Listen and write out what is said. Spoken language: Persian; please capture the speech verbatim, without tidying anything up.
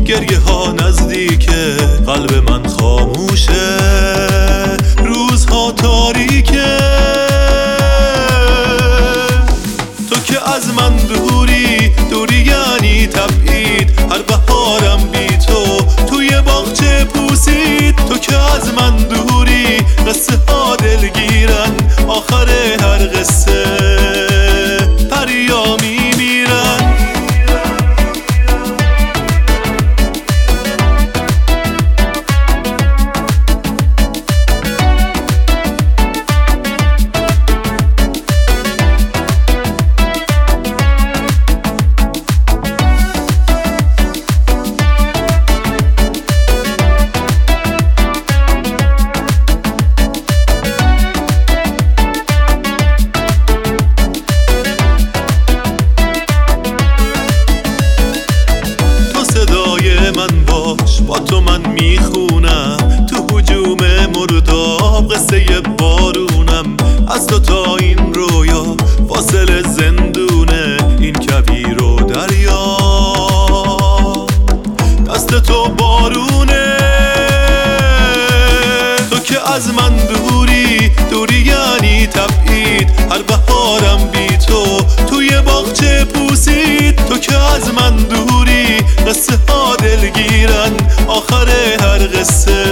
گریه ها نزدیکه، قلب من خاموشه، روزها تاریکه. تو که از من دوری، دوری یعنی تبعید. هر بهارم بی تو توی باغچه پوسید. تو که از من دوری، قصه ها دلگیرن، آخر هر قصه پریا میمیرن. من باش، با تو من میخونم تو هجوم مرداب، قصه بارونم. از تو تا این رویا فاصله زندونه، این کویر و دریا دست تو بارونه. تو که از من دوری، دوری یعنی تبعید. هر بهارم بی تو توی باغچه پوسید. تو که از من دوری، قصه ها دلگیرن، آخر هر قصه